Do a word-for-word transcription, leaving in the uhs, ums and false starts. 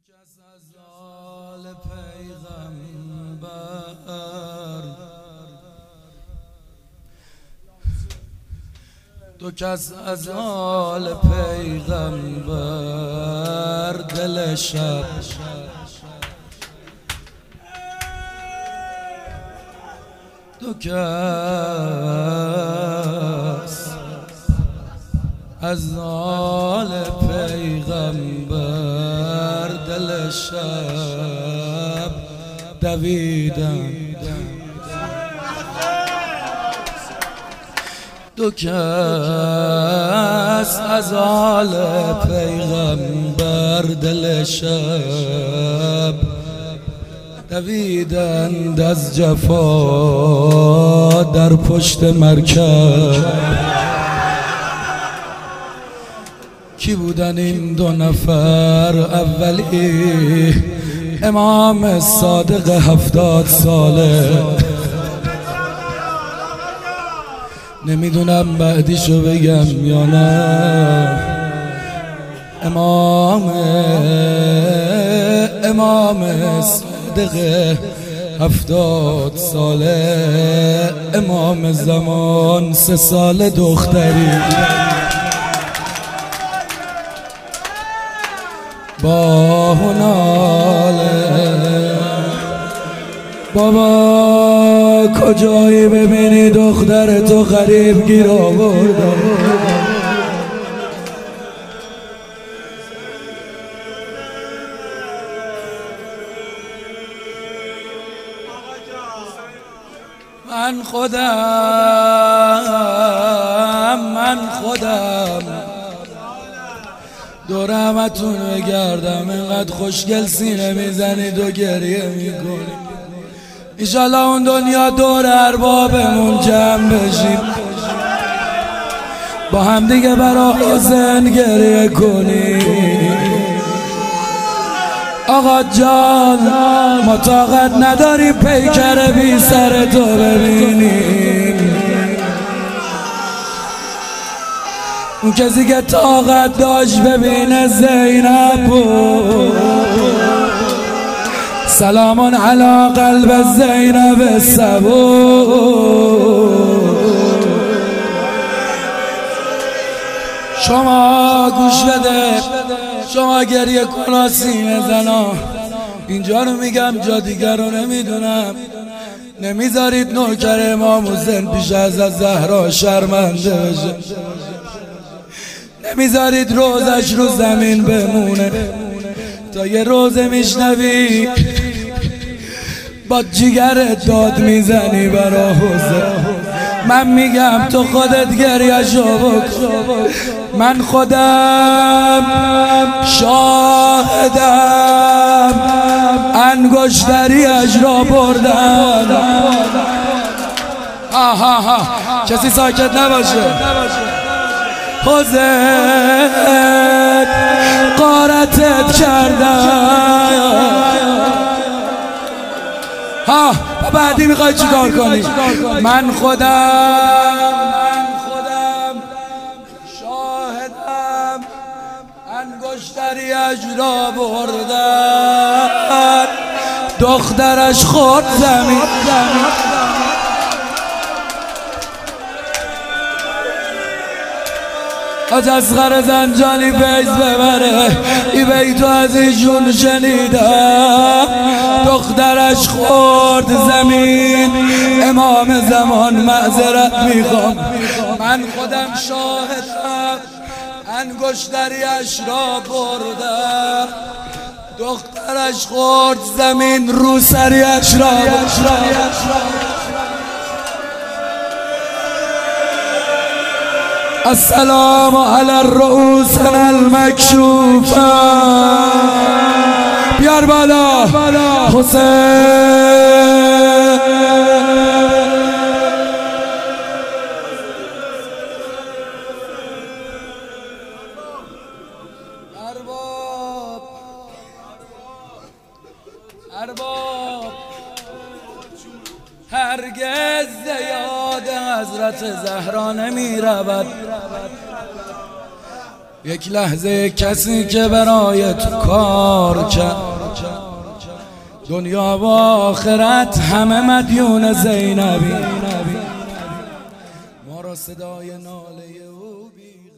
کس از آل پیغمبر دو کس از آل پیغمبر دل شب دو کس از آل پیغمبر دل شب دویدن دو کس از آل پیغمبر دل شب دویدند از جفا در پشت مرکب. کی بودن این دو نفر؟ اولی امام صادق هفتاد ساله، نمیدونم بعدیشو بگم یا نه. امام امام صادق هفتاد ساله، امام زمان سه سال دختری با هناله. بابا کجایی ببینی دختر تو غریب گیر آورده؟ من خودم من خودم دور همتون بگردم، اینقدر خوشگل سینه میزنید و گریه میکنید. ایشالله اون دنیا دور اربابمون جمع بشیم، با هم دیگه برای حسین گریه کنیم. آقا جان ما طاقت نداریم پیکر بی سر تو ببینیم. اون کسی که طاقت داشت ببینه زینب بود. سلام علی قلب زینب صبور. شما گوش بده، شما گریه کن سینه زنا، اینجا رو میگم جا دیگر رو نمیدونم. نمیذارید نوکر امام حسین پیش از زهرا شرمنده بشه، نمیذارید روزش رو زمین بمونه. تا یه روزه میشنوی با جیگرت داد میزنی برا حسین. من میگم تو خودت گریه‌شو بکن، من خودم شاهدم انگشتری‌اش را بردم. آها ها کسی ساکت نباشه. حسین غارتت کردم. ها بعدی میخوای چی کار کنی؟ من خودم من خودم شاهدم انگشتری‌اش را بردن، دخترش خورد زمین. از اصغر زنجانی فیض ببره، ای بیتو از ایشون شنیدم. دخترش خورد زمین، امام زمان معذرت میخوام. من خودم شاهدم انگشتری‌اش را بردم، دخترش خورد زمین رو سریش را. السلام علی الرؤوس المکشوفه. بیار بالا حسین. ارباب ارباب هرگز یاد حضرت زهرا نمی رود. یک لحظه کسی که برای تو کار کرد، دنیا و آخرت همه مدیون زینبی. ما را صدای ناله او